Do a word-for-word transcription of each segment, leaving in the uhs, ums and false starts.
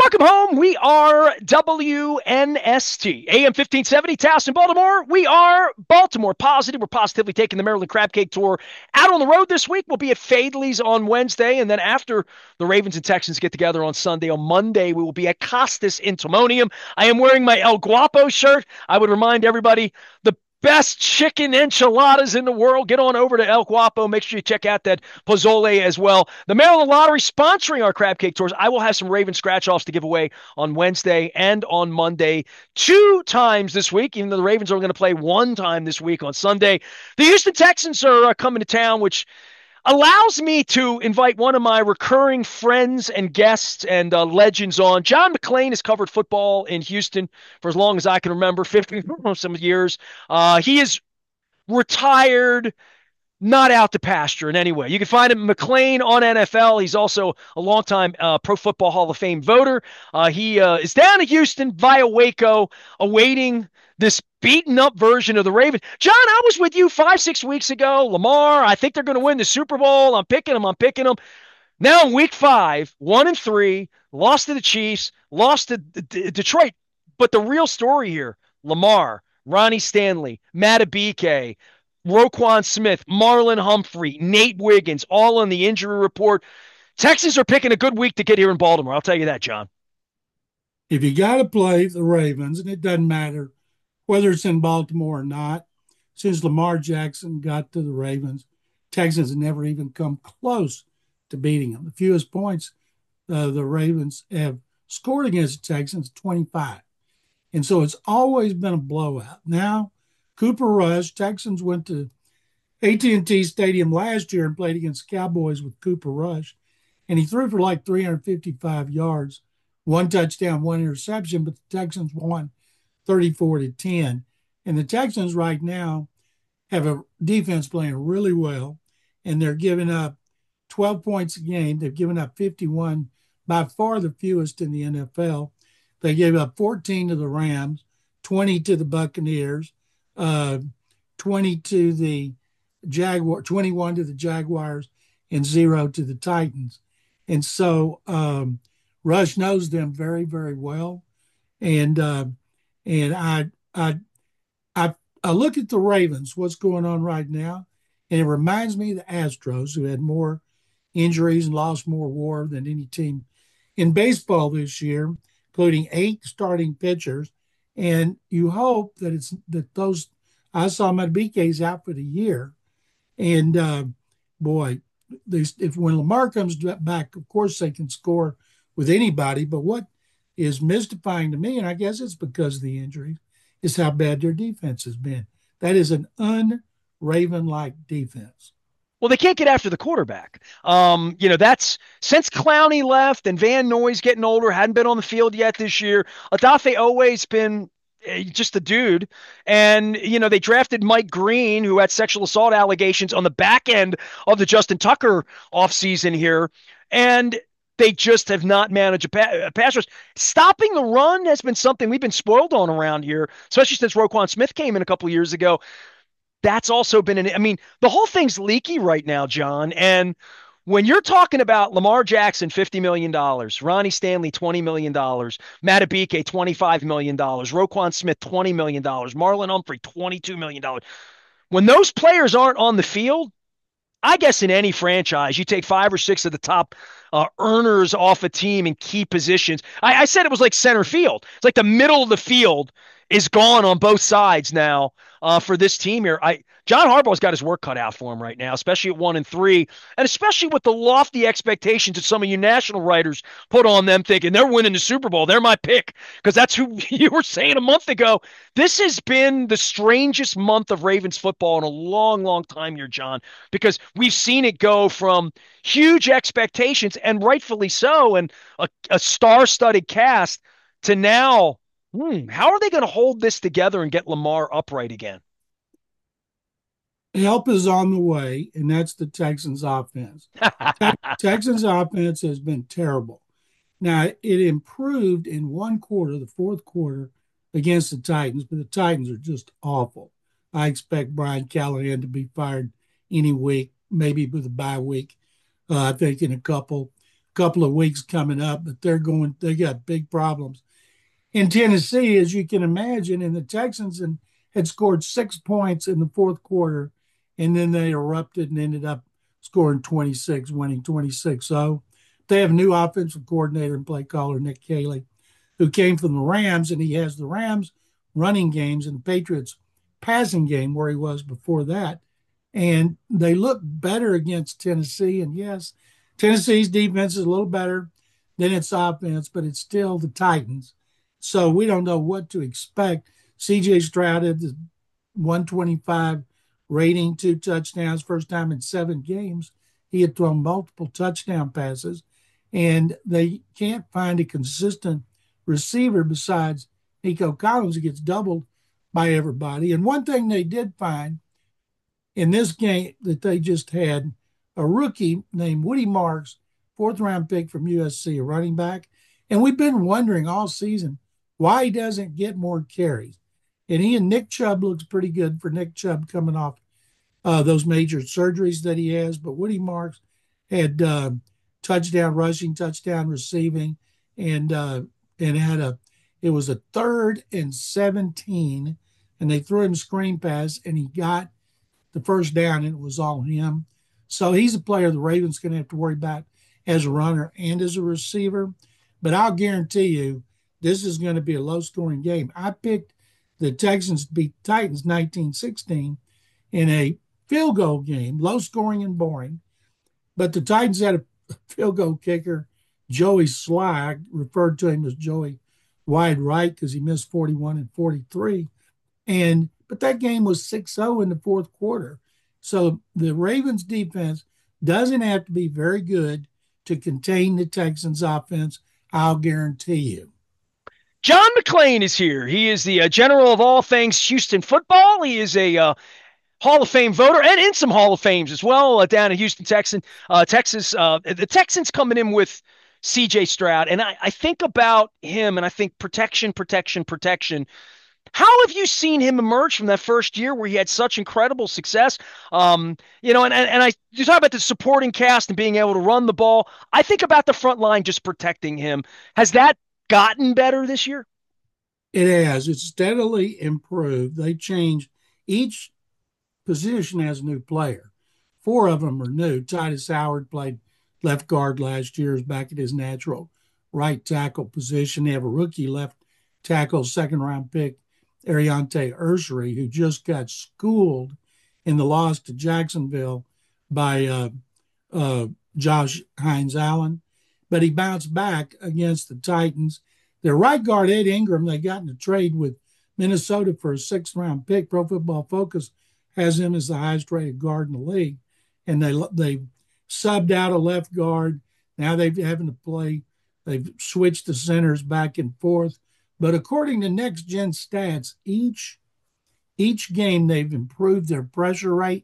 Welcome home. We are W N S T, A M fifteen seventy, Towson, Baltimore. We are Baltimore Positive. We're positively taking the Maryland Crab Cake Tour out on the road this week. We'll be at Fadley's on Wednesday, and then after the Ravens and Texans get together on Sunday, on Monday, we will be at Costas in Timonium. I am wearing my El Guapo shirt. I would remind everybody, the best chicken enchiladas in the world. Get on over to El Guapo. Make sure you check out that pozole as well. The Maryland Lottery sponsoring our crab cake tours. I will have some Raven scratch-offs to give away on Wednesday and on Monday two times this week, even though the Ravens are going to play one time this week on Sunday. The Houston Texans are uh, coming to town, which allows me to invite one of my recurring friends and guests and uh, legends on. John McClain has covered football in Houston for as long as I can remember, fifty some years. Uh, he is retired, not out to pasture in any way. You can find him McClain on N F L. He's also a longtime uh, Pro Football Hall of Fame voter. Uh, he uh, is down in Houston via Waco, awaiting this beaten up version of the Ravens. John, I was with you five, six weeks ago. Lamar, I think they're going to win the Super Bowl. I'm picking them. I'm picking them. Now in week five, one and three, lost to the Chiefs, lost to D- D- Detroit. But the real story here, Lamar, Ronnie Stanley, Matabike, Roquan Smith, Marlon Humphrey, Nate Wiggins, all on the injury report. Texans are picking a good week to get here in Baltimore. I'll tell you that, John. If you got to play the Ravens, and it doesn't matter whether it's in Baltimore or not, since Lamar Jackson got to the Ravens, Texans have never even come close to beating them. The fewest points uh, the Ravens have scored against the Texans, twenty-five. And so it's always been a blowout. Now, Cooper Rush, Texans went to A T and T Stadium last year and played against the Cowboys with Cooper Rush, and he threw for like three hundred fifty-five yards, one touchdown, one interception, but the Texans won thirty-four to ten. And the Texans right now have a defense playing really well, and they're giving up twelve points a game. They've given up fifty-one, by far the fewest in the N F L. They gave up fourteen to the Rams, twenty to the Buccaneers, uh, twenty to the Jaguar, twenty-one to the Jaguars, and zero to the Titans. And so um, Rush knows them very, very well. And uh, and I, I I I look at the Ravens, what's going on right now, and it reminds me of the Astros, who had more injuries and lost more WAR than any team in baseball this year, including eight starting pitchers. And you hope that it's that those I saw Madubuike's out for the year, and uh, boy, they, if when Lamar comes back, of course they can score with anybody. But what is mystifying to me, and I guess it's because of the injuries, is how bad their defense has been. That is an un-Raven-like defense. Well, they can't get after the quarterback. Um, you know, that's since Clowney left and Van Noy's getting older, hadn't been on the field yet this year. Odafe always been just a dude. And, you know, they drafted Mike Green, who had sexual assault allegations on the back end of the Justin Tucker offseason here. And they just have not managed a, pa- a pass rush. Stopping the run has been something we've been spoiled on around here, especially since Roquan Smith came in a couple of years ago. That's also been an, I mean, the whole thing's leaky right now, John. And when you're talking about Lamar Jackson, fifty million dollars, Ronnie Stanley, twenty million dollars, Matabike, twenty-five million dollars, Roquan Smith, twenty million dollars, Marlon Humphrey, twenty-two million dollars. When those players aren't on the field, I guess in any franchise, you take five or six of the top uh, earners off a team in key positions. I, I said it was like center field. It's like the middle of the field is gone on both sides now uh, for this team here. I John Harbaugh's got his work cut out for him right now, especially at one and three, and especially with the lofty expectations that some of you national writers put on them, thinking they're winning the Super Bowl. They're my pick, because that's who you were saying a month ago. This has been the strangest month of Ravens football in a long, long time here, John, because we've seen it go from huge expectations, and rightfully so, and a, a star-studded cast, to now, hmm, how are they going to hold this together and get Lamar upright again? Help is on the way, and that's the Texans offense. Texans offense has been terrible. Now, it improved in one quarter, the fourth quarter, against the Titans, but the Titans are just awful. I expect Brian Callahan to be fired any week, maybe with a bye week. Uh, I think in a couple couple of weeks coming up, but they're going, they got big problems. In Tennessee, as you can imagine, and the Texans and had scored six points in the fourth quarter, and then they erupted and ended up scoring twenty-six, winning twenty-six. So they have a new offensive coordinator and play caller, Nick Caley, who came from the Rams, and he has the Rams running games and the Patriots passing game where he was before that. And they look better against Tennessee. And yes, Tennessee's defense is a little better than its offense, but it's still the Titans. So we don't know what to expect. C J Stroud had the one twenty-five rating, two touchdowns, first time in seven games. He had thrown multiple touchdown passes, and they can't find a consistent receiver besides Nico Collins, who gets doubled by everybody. And one thing they did find in this game that they just had, a rookie named Woody Marks, fourth round pick from U S C, a running back. And we've been wondering all season why he doesn't get more carries. And he and Nick Chubb looks pretty good for Nick Chubb coming off uh, those major surgeries that he has. But Woody Marks had uh, touchdown rushing, touchdown receiving, and uh, and had a it was a third and seventeen, and they threw him a screen pass, and he got the first down, and it was all him. So he's a player the Ravens going to have to worry about as a runner and as a receiver. But I'll guarantee you, this is going to be a low-scoring game. I picked the Texans to beat Titans nineteen sixteen in a field goal game, low-scoring and boring. But the Titans had a field goal kicker, Joey Sly, referred to him as Joey Wide Right because he missed forty-one and forty-three. And but that game was six oh in the fourth quarter. So the Ravens defense doesn't have to be very good to contain the Texans offense, I'll guarantee you. John McClain is here. He is the uh, general of all things Houston football. He is a uh, Hall of Fame voter and in some Hall of Fames as well uh, down in Houston, Texan, uh, Texas. Uh, the Texans coming in with C J Stroud. And I, I think about him and I think protection, protection, protection. How have you seen him emerge from that first year where he had such incredible success? Um, you know, and, and, and I you talk about the supporting cast and being able to run the ball. I think about the front line just protecting him. Has that gotten better this year? It has. It's steadily improved. They changed each position as a new player. Four of them are new. Titus Howard played left guard last year, is back at his natural right tackle position. They have a rookie left tackle, second round pick, Ariante Ursery, who just got schooled in the loss to Jacksonville by uh, uh, Josh Hines Allen. But he bounced back against the Titans. Their right guard, Ed Ingram, they got in a trade with Minnesota for a sixth round pick. Pro Football Focus has him as the highest rated guard in the league. And they they subbed out a left guard. Now they're having to play. They've switched the centers back and forth. But according to Next Gen Stats, each each game they've improved their pressure rate.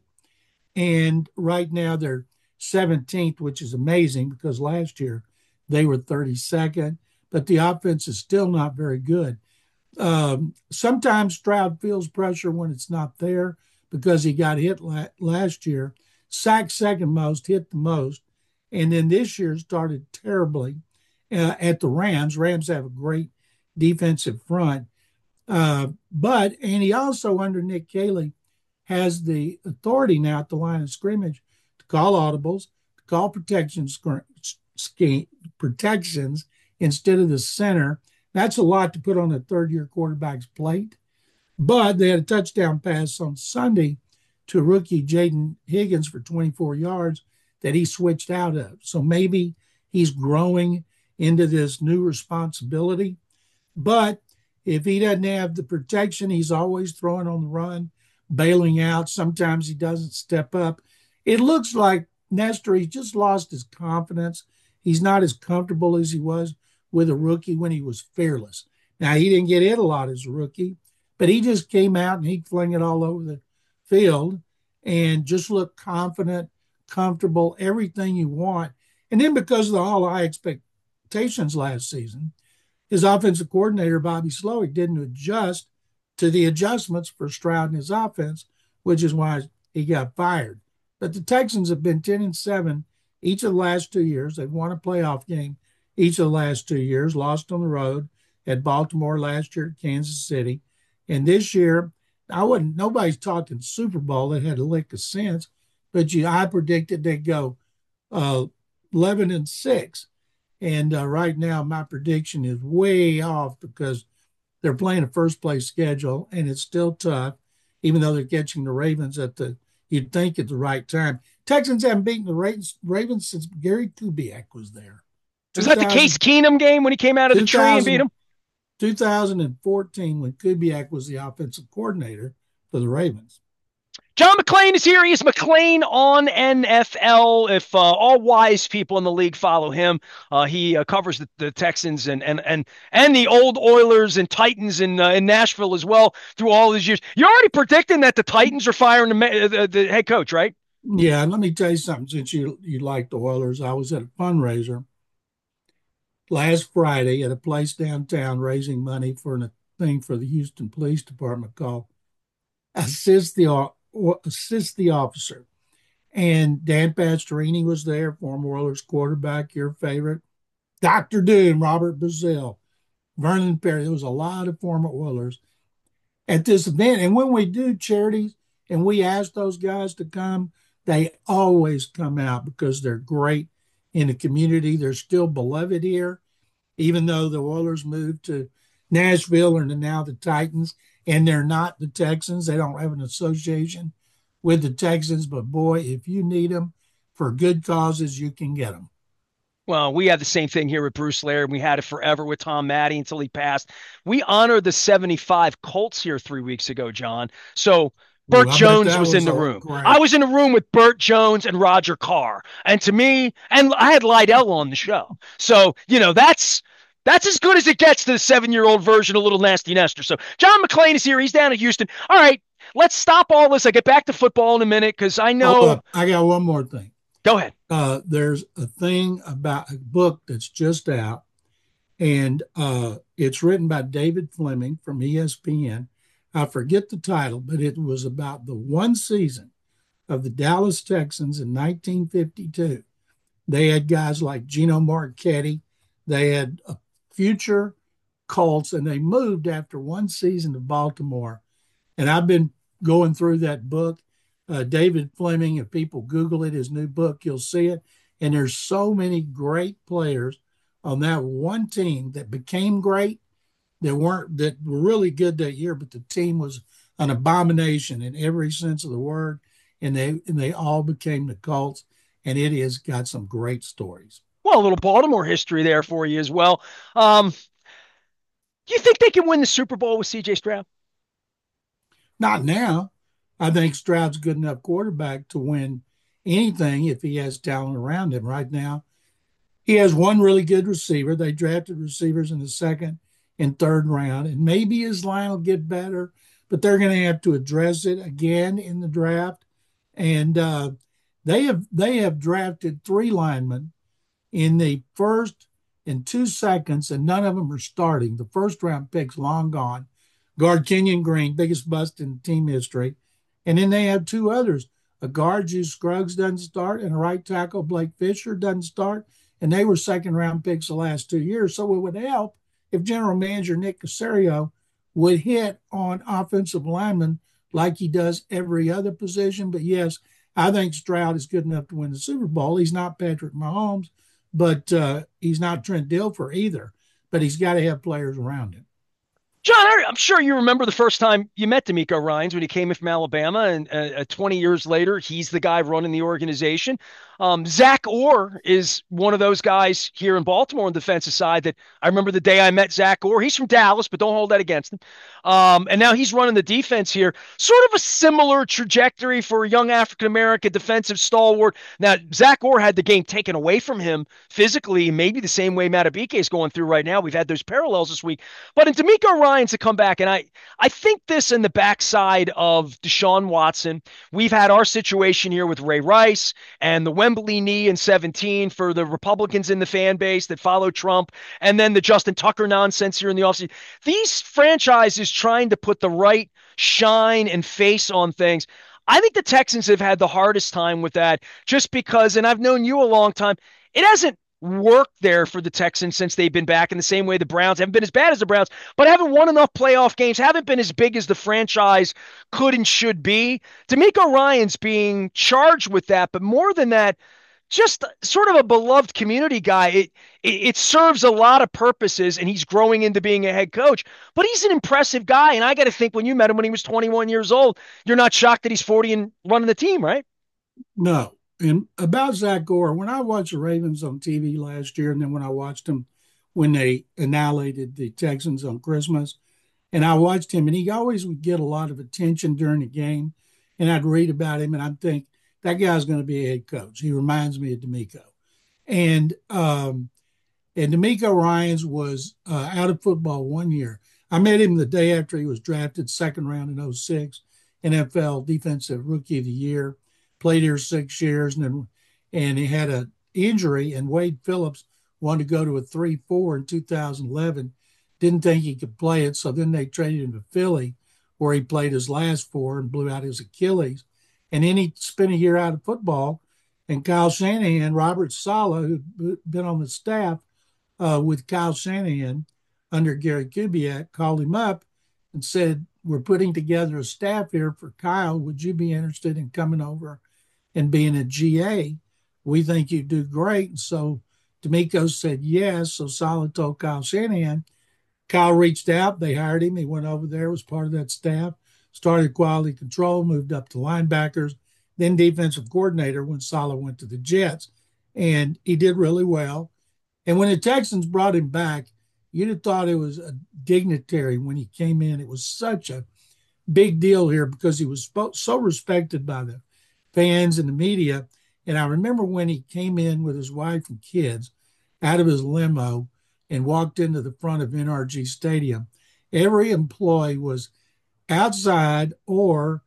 And right now they're seventeenth, which is amazing because last year they were thirty-second. But the offense is still not very good. Um, sometimes Stroud feels pressure when it's not there because he got hit la- last year, sacked second most, hit the most, and then this year started terribly uh, at the Rams. Rams have a great defensive front. Uh, but, and he also, under Nick Caley, has the authority now at the line of scrimmage to call audibles, to call protection scheme, protections instead of the center. That's a lot to put on a third-year quarterback's plate. But they had a touchdown pass on Sunday to rookie Jaden Higgins for twenty-four yards that he switched out of. So maybe he's growing into this new responsibility. But if he doesn't have the protection, he's always throwing on the run, bailing out. Sometimes he doesn't step up. It looks like Nestor, he just lost his confidence. He's not as comfortable as he was with a rookie when he was fearless. Now, he didn't get hit a lot as a rookie, but he just came out and he'd fling it all over the field and just looked confident, comfortable, everything you want. And then because of the all high expectations last season, his offensive coordinator, Bobby Slowick, didn't adjust to the adjustments for Stroud and his offense, which is why he got fired. But the Texans have been ten and seven each of the last two years. They've won a playoff game each of the last two years, lost on the road at Baltimore last year at Kansas City. And this year, I wouldn't, nobody's talking Super Bowl that had a lick of sense, but you, I predicted they'd go uh, eleven and six. And uh, right now, my prediction is way off because they're playing a first place schedule and it's still tough, even though they're catching the Ravens at the, you'd think at the right time. Texans haven't beaten the Ravens, Ravens since Gary Kubiak was there. Was that the Case Keenum game when he came out of the tree and beat him? two thousand fourteen, when Kubiak was the offensive coordinator for the Ravens. John McClain is here. He is McClain on N F L. If uh, all wise people in the league follow him, uh, he uh, covers the, the Texans and and and and the old Oilers and Titans in uh, in Nashville as well through all these years. You're already predicting that the Titans are firing the, the, the head coach, right? Yeah, and let me tell you something. Since you you like the Oilers, I was at a fundraiser last Friday at a place downtown raising money for a thing for the Houston Police Department called Assist the Assist the Officer. And Dan Pastorini was there, former Oilers quarterback, your favorite. Doctor Doom, Robert Brazil, Vernon Perry. There was a lot of former Oilers at this event. And when we do charities and we ask those guys to come, they always come out because they're great in the community. They're still beloved here, even though the Oilers moved to Nashville and now the Titans, and they're not the Texans. They don't have an association with the Texans, but boy, if you need them for good causes, you can get them. Well, we had the same thing here with Bruce Laird. We had it forever with Tom Matte until he passed. We honored the seventy-five Colts here three weeks ago, John. So Burt Ooh, Jones was, was in the room. Great. I was in the room with Burt Jones and Roger Carr. And to me, and I had Lydell on the show. So, you know, that's that's as good as it gets to the seven-year-old version of Little Nasty Nestor. So John McClain is here. He's down at Houston. All right, let's stop all this. I get back to football in a minute because I know. I got one more thing. Go ahead. Uh, there's a thing about a book that's just out, and uh, it's written by David Fleming from E S P N. I forget the title, but it was about the one season of the Dallas Texans in nineteen fifty-two. They had guys like Gino Marchetti. They had a future Colts, and they moved after one season to Baltimore. And I've been going through that book. Uh, David Fleming, if people Google it, his new book, you'll see it. And there's so many great players on that one team that became great, that weren't, that were really good that year, but the team was an abomination in every sense of the word. And they, and they all became the Colts. And it has got some great stories. Well, a little Baltimore history there for you as well. Um, do you think they can win the Super Bowl with C J Stroud? Not now. I think Stroud's a good enough quarterback to win anything if he has talent around him. Right now, he has one really good receiver. They drafted receivers in the second and third round, and maybe his line will get better, but they're going to have to address it again in the draft. And uh, they have they have drafted three linemen in the first and two seconds, and none of them are starting. The first round pick's long gone. Guard Kenyon Green, biggest bust in team history. And then they have two others. A guard, Juice Scruggs, doesn't start, and a right tackle, Blake Fisher, doesn't start. And they were second-round picks the last two years. So it would help if General Manager Nick Caserio would hit on offensive linemen like he does every other position. But, yes, I think Stroud is good enough to win the Super Bowl. He's not Patrick Mahomes, but uh, he's not Trent Dilfer either. But he's got to have players around him. John, I'm sure you remember the first time you met DeMeco Ryans when he came in from Alabama, and uh, twenty years later, he's the guy running the organization. Um, Zach Orr is one of those guys here in Baltimore on the defensive side that I remember the day I met Zach Orr. He's from Dallas, but don't hold that against him. Um, and now he's running the defense here. Sort of a similar trajectory for a young African-American defensive stalwart. Now, Zach Orr had the game taken away from him physically, maybe the same way Matabike is going through right now. We've had those parallels this week. But in DeMeco Ryans to come back, and I, I think this in the backside of Deshaun Watson, we've had our situation here with Ray Rice and the Wembley knee in seventeen for the Republicans in the fan base that follow Trump, and then the Justin Tucker nonsense here in the offseason. These franchises trying to put the right shine and face on things. I think the Texans have had the hardest time with that just because, and I've known you a long time, it hasn't worked there for the Texans since they've been back in the same way the Browns haven't been as bad as the Browns, but haven't won enough playoff games, haven't been as big as the franchise could and should be. D'Amico Ryan's being charged with that, but more than that, just sort of a beloved community guy. It, it it serves a lot of purposes, and he's growing into being a head coach. But he's an impressive guy, and I got to think when you met him when he was twenty-one years old, you're not shocked that he's forty and running the team, right? No. And about Zach Gore, when I watched the Ravens on T V last year, and then when I watched them when they annihilated the Texans on Christmas, and I watched him, and he always would get a lot of attention during the game. And I'd read about him, and I'd think, that guy's going to be a head coach. He reminds me of D'Amico. And um, and D'Amico Ryans was uh, out of football one year. I met him the day after he was drafted, second round in oh six, N F L Defensive Rookie of the Year. Played here six years, and then and he had an injury. And Wade Phillips wanted to go to a three four in two thousand eleven. Didn't think he could play it, so then they traded him to Philly, where he played his last four and blew out his Achilles. And then he spent a year out of football. And Kyle Shanahan, Robert Saleh, who'd been on the staff uh, with Kyle Shanahan under Gary Kubiak, called him up and said, we're putting together a staff here for Kyle. Would you be interested in coming over and being a G A? We think you do great. And so D'Amico said yes. So Saleh told Kyle Shanahan. Kyle reached out. They hired him. He went over there, was part of that staff, started quality control, moved up to linebackers, then defensive coordinator when Saleh went to the Jets. And he did really well. And when the Texans brought him back, you'd have thought it was a dignitary when he came in. It was such a big deal here because he was so respected by the fans and the media. And I remember when he came in with his wife and kids out of his limo and walked into the front of N R G Stadium, every employee was outside or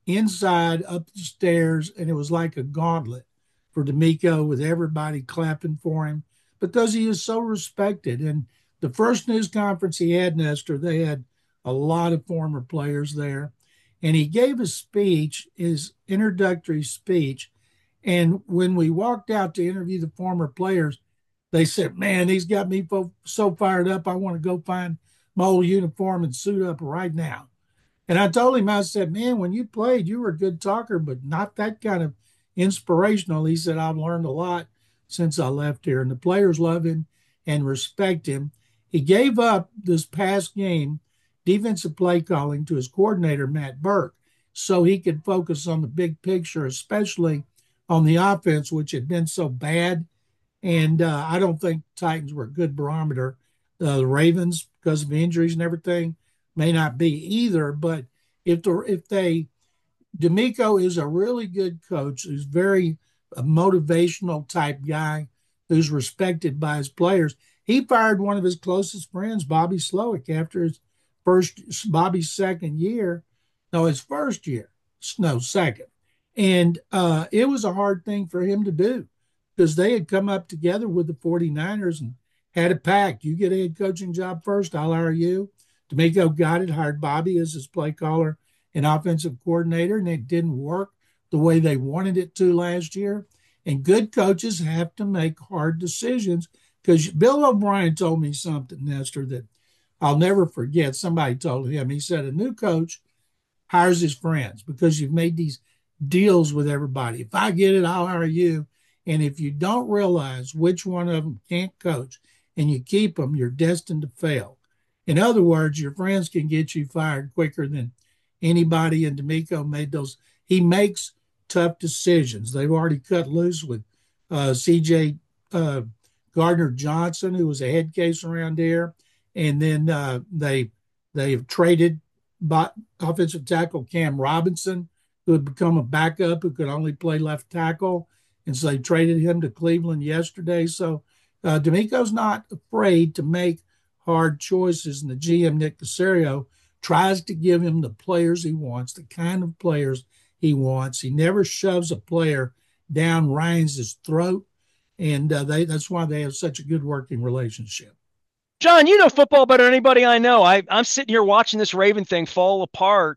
inside up the stairs, and it was like a gauntlet for D'Amico with everybody clapping for him because he is so respected. And the first news conference he had, Nestor, they had a lot of former players there. And he gave a speech, his introductory speech. And when we walked out to interview the former players, they said, man, he's got me so fired up. I want to go find my old uniform and suit up right now. And I told him, I said, man, when you played, you were a good talker, but not that kind of inspirational. He said, I've learned a lot since I left here. And the players love him and respect him. He gave up this past game defensive play calling to his coordinator, Matt Burke, so he could focus on the big picture, especially on the offense, which had been so bad. And uh, I don't think Titans were a good barometer. Uh, the Ravens, because of injuries and everything, may not be either. But if the, if they, D'Amico is a really good coach who's very a motivational type guy who's respected by his players. He fired one of his closest friends, Bobby Slowick, after his first, Bobby's second year. No, his first year. No, second. And uh, it was a hard thing for him to do because they had come up together with the 49ers and had a pact. You get a head coaching job first, I'll hire you. D'Amico got it, hired Bobby as his play caller and offensive coordinator, and it didn't work the way they wanted it to last year. And good coaches have to make hard decisions because Bill O'Brien told me something, Nestor, that I'll never forget. Somebody told him, he said, a new coach hires his friends because you've made these deals with everybody. If I get it, I'll hire you. And if you don't realize which one of them can't coach and you keep them, you're destined to fail. In other words, your friends can get you fired quicker than anybody. And D'Amico made those. He makes tough decisions. They've already cut loose with uh, C J uh, Gardner Johnson, who was a head case around there. And then uh, they they have traded offensive tackle Cam Robinson, who had become a backup who could only play left tackle. And so they traded him to Cleveland yesterday. So uh, D'Amico's not afraid to make hard choices. And the G M, Nick Caserio, tries to give him the players he wants, the kind of players he wants. He never shoves a player down Ryan's throat. And uh, they, that's why they have such a good working relationship. John, you know football better than anybody I know. I, I'm sitting here watching this Raven thing fall apart.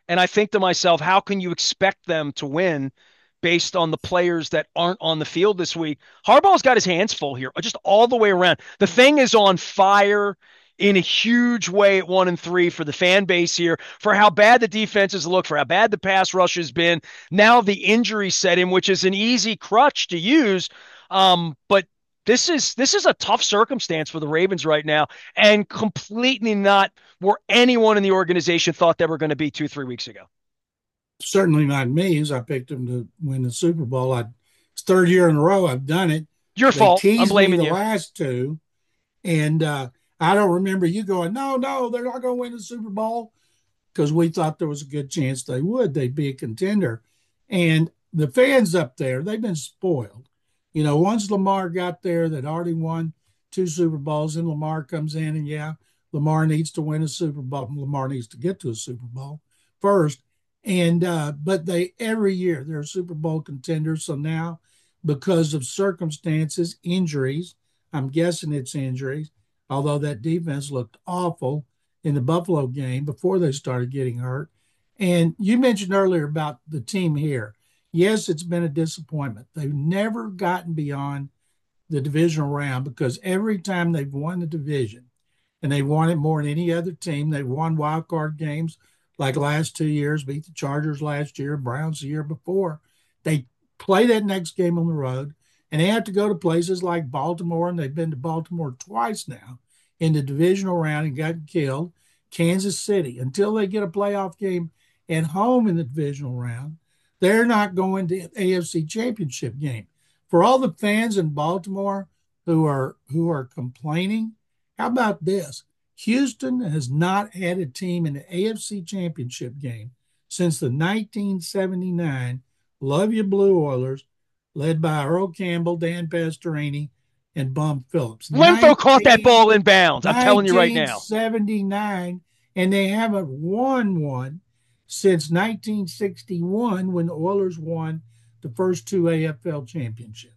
And I think to myself, how can you expect them to win based on the players that aren't on the field this week? Harbaugh's got his hands full here, just all the way around. The thing is on fire in a huge way at one and three for the fan base here, for how bad the defenses look, for how bad the pass rush has been. Now the injury set in, which is an easy crutch to use. Um, but this is this is a tough circumstance for the Ravens right now, and completely not where anyone in the organization thought they were going to be two, three weeks ago. Certainly not me, as I picked them to win the Super Bowl. I, it's third year in a row I've done it. Your They fault. I'm teased me blaming the you. last two, and uh, I don't remember you going, no, no, they're not going to win the Super Bowl, because we thought there was a good chance they would. They'd be a contender. And the fans up there, they've been spoiled. You know, once Lamar got there, they'd already won two Super Bowls, and Lamar comes in, and yeah, Lamar needs to win a Super Bowl. Lamar needs to get to a Super Bowl first. And uh, but they every year they're Super Bowl contenders. So now, because of circumstances, injuries, I'm guessing it's injuries, although that defense looked awful in the Buffalo game before they started getting hurt. And you mentioned earlier about the team here. Yes, it's been a disappointment. They've never gotten beyond the divisional round, because every time they've won the division, and they've won it more than any other team, they've won wild card games like last two years, beat the Chargers last year, Browns the year before. They play that next game on the road, and they have to go to places like Baltimore, and they've been to Baltimore twice now in the divisional round and gotten killed. Kansas City, until they get a playoff game at home in the divisional round, they're not going to A F C Championship game. For all the fans in Baltimore who are who are complaining, how about this? Houston has not had a team in the A F C Championship game since the nineteen seventy-nine Love You Blue Oilers, led by Earl Campbell, Dan Pastorini, and Bum Phillips. Lenfo caught that ball in bounds. I'm telling you right now. nineteen seventy-nine, and they haven't won one since nineteen sixty-one, when the Oilers won the first two A F L championships.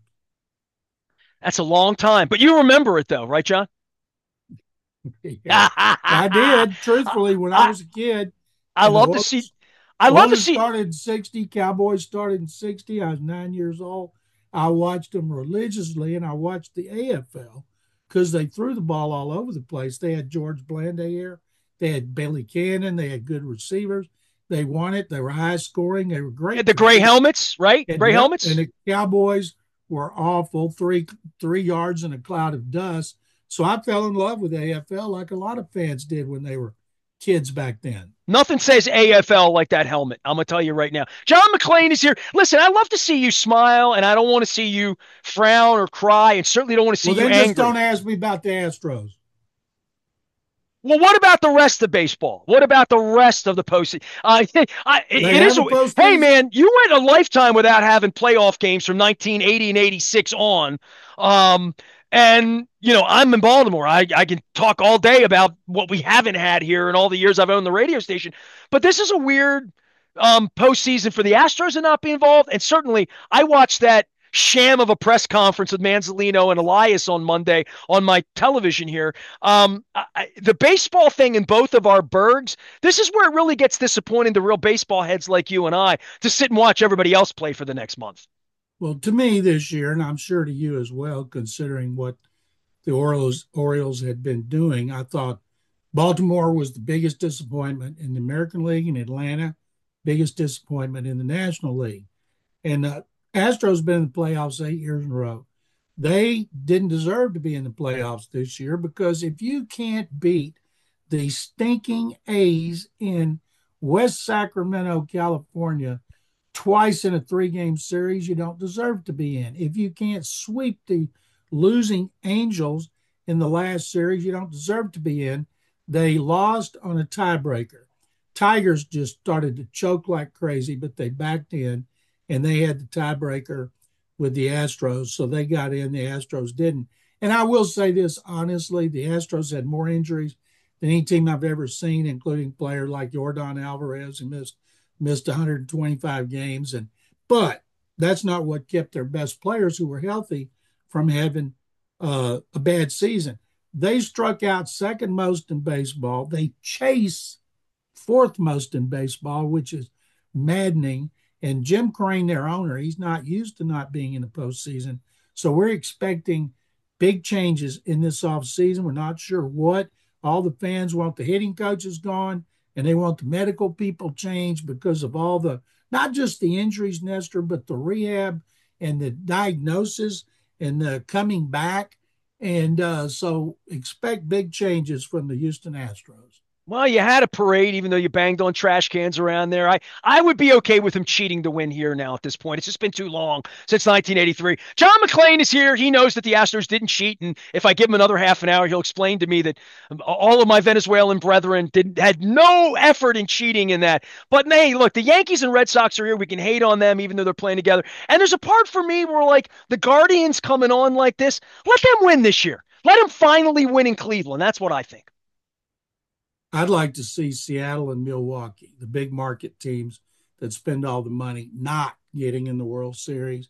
That's a long time, but you remember it though, right, John? Yeah, I did. Truthfully, when I was a kid, I love Oilers, to see. I love Oilers to see. started in sixty. Cowboys started in sixty. I was nine years old. I watched them religiously, and I watched the A F L because they threw the ball all over the place. They had George Blandier, they had Billy Cannon, they had good receivers. They won it. They were high scoring. They were great. Had the gray helmets, right? And, gray helmets. And the Cowboys were awful, three three yards in a cloud of dust. So I fell in love with A F L like a lot of fans did when they were kids back then. Nothing says A F L like that helmet. I'm going to tell you right now. John McClain is here. Listen, I love to see you smile, and I don't want to see you frown or cry, and certainly don't want to see well, you then angry. Just don't ask me about the Astros. Well, what about the rest of baseball? What about the rest of the postseason? Uh, I, it, it is. A, hey, man, you went a lifetime without having playoff games from nineteen eighty and eighty-six on. Um, and, you know, I'm in Baltimore. I, I can talk all day about what we haven't had here in all the years I've owned the radio station. But this is a weird um, postseason for the Astros to not be involved. And certainly I watched that sham of a press conference with Manzolino and Elias on Monday on my television here. Um, I, the baseball thing in both of our burgs, this is where it really gets disappointing to real baseball heads like you and I to sit and watch everybody else play for the next month. Well, to me this year, and I'm sure to you as well, considering what the Orioles, Orioles had been doing, I thought Baltimore was the biggest disappointment in the American League, and Atlanta, biggest disappointment in the National League. And uh, Astros been in the playoffs eight years in a row. They didn't deserve to be in the playoffs this year, because if you can't beat the stinking A's in West Sacramento, California, twice in a three-game series, you don't deserve to be in. If you can't sweep the losing Angels in the last series, you don't deserve to be in. They lost on a tiebreaker. Tigers just started to choke like crazy, but they backed in, and they had the tiebreaker with the Astros, so they got in. The Astros didn't. And I will say this, honestly, the Astros had more injuries than any team I've ever seen, including players like Yordan Alvarez, who missed missed one hundred twenty-five games. And but that's not what kept their best players, who were healthy, from having uh, a bad season. They struck out second most in baseball. They chase fourth most in baseball, which is maddening. And Jim Crane, their owner, he's not used to not being in the postseason. So we're expecting big changes in this offseason. We're not sure what. All the fans want the hitting coaches gone, and they want the medical people changed because of all the, not just the injuries, Nestor, but the rehab and the diagnosis and the coming back. And uh, so expect big changes from the Houston Astros. Well, you had a parade, even though you banged on trash cans around there. I, I would be okay with him cheating to win here now at this point. It's just been too long since nineteen eighty-three. John McClain is here. He knows that the Astros didn't cheat, and if I give him another half an hour, he'll explain to me that all of my Venezuelan brethren did had no effort in cheating in that. But hey, look, the Yankees and Red Sox are here. We can hate on them, even though they're playing together. And there's a part for me where, like, the Guardians coming on like this, let them win this year. Let them finally win in Cleveland. That's what I think. I'd like to see Seattle and Milwaukee, the big market teams that spend all the money, not getting in the World Series.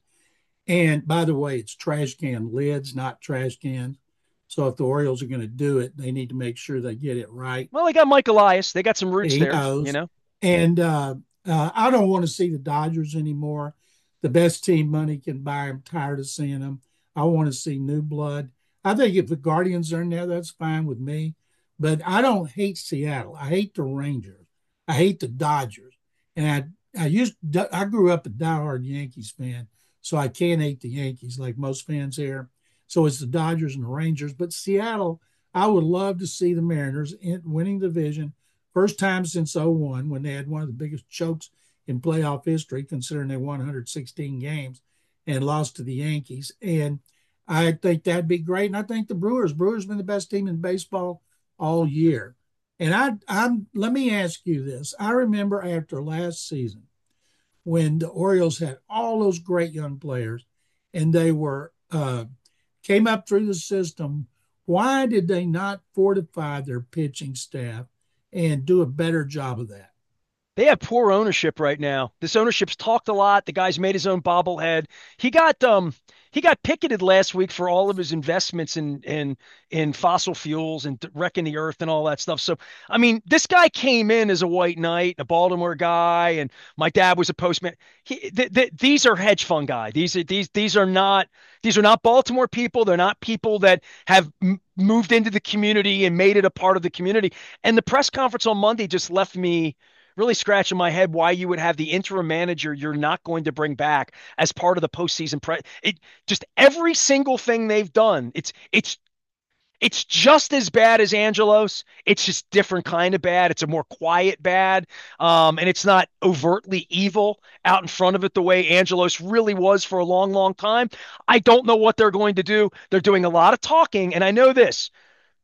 And by the way, it's trash can lids, not trash cans. So if the Orioles are going to do it, they need to make sure they get it right. Well, they got Mike Elias. They got some roots He there, knows. you know. And uh, uh, I don't want to see the Dodgers anymore. The best team money can buy. I'm tired of seeing them. I want to see new blood. I think if the Guardians are in there, that's fine with me. But I don't hate Seattle. I hate the Rangers. I hate the Dodgers. And I I used I grew up a diehard Yankees fan, so I can't hate the Yankees like most fans here. So it's the Dodgers and the Rangers. But Seattle, I would love to see the Mariners in, winning the division. First time since oh one, when they had one of the biggest chokes in playoff history, considering they won one hundred sixteen games and lost to the Yankees. And I think that'd be great. And I think the Brewers, Brewers been the best team in baseball all year. And I, I'm, let me ask you this. I remember after last season when the Orioles had all those great young players and they were, uh, came up through the system. Why did they not fortify their pitching staff and do a better job of that? They have poor ownership right now. This ownership's talked a lot. The guy's made his own bobblehead. He got um he got picketed last week for all of his investments in in in fossil fuels and wrecking the earth and all that stuff. So I mean, this guy came in as a white knight, a Baltimore guy, and my dad was a postman. He, th- th- these are hedge fund guys. These are these these are not these are not Baltimore people. They're not people that have m- moved into the community and made it a part of the community. And the press conference on Monday just left me really scratching my head why you would have the interim manager you're not going to bring back as part of the postseason. Pre- it just every single thing they've done. It's it's it's just as bad as Angelos. It's just different kind of bad. It's a more quiet bad, um, and it's not overtly evil out in front of it the way Angelos really was for a long, long time. I don't know what they're going to do. They're doing a lot of talking, and I know this: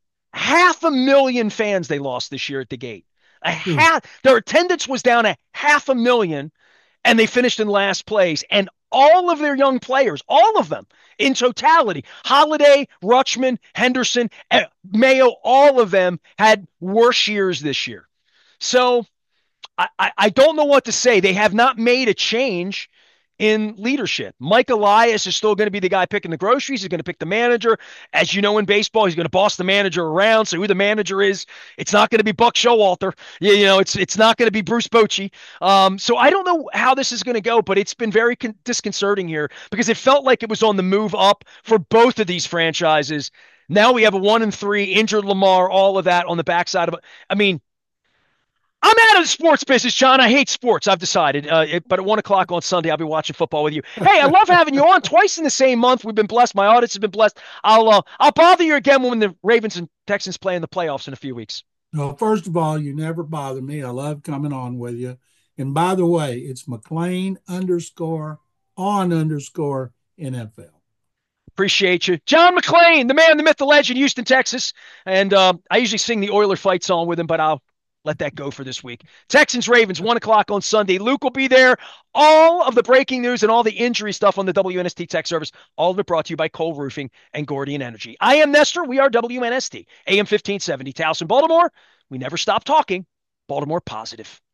half a million fans they lost this year at the gate. A Hmm. half their attendance was down a half a million, and they finished in last place. And all of their young players, all of them in totality, Holiday, Rutschman, Henderson, eh, Mayo, all of them had worse years this year. So I, I, I don't know what to say. They have not made a change in leadership. Mike Elias is still going to be the guy picking the groceries. He's going to pick the manager. As you know, in baseball, he's going to boss the manager around. So who the manager is, it's not going to be Buck Showalter. You, you know, it's it's not going to be Bruce Bochy. Um, so I don't know how this is going to go, but it's been very con- disconcerting here because it felt like it was on the move up for both of these franchises. Now we have a one and three injured Lamar, all of that on the backside of it. I mean, I'm out of the sports business, John. I hate sports. I've decided. Uh, it, but at one o'clock on Sunday, I'll be watching football with you. Hey, I love having you on twice in the same month. We've been blessed. My audience has been blessed. I'll uh, I'll bother you again when the Ravens and Texans play in the playoffs in a few weeks. Well, first of all, you never bother me. I love coming on with you. And by the way, it's McLean underscore on underscore N F L. Appreciate you, John McClain, the man, the myth, the legend, Houston, Texas. And um, I usually sing the Oiler fight song with him, but I'll let that go for this week. Texans, Ravens, one o'clock on Sunday. Luke will be there. All of the breaking news and all the injury stuff on the W N S T Tech Service, all of it brought to you by Cole Roofing and Gordian Energy. I am Nestor. We are W N S T, A M fifteen seventy, Towson, Baltimore. We never stop talking. Baltimore positive.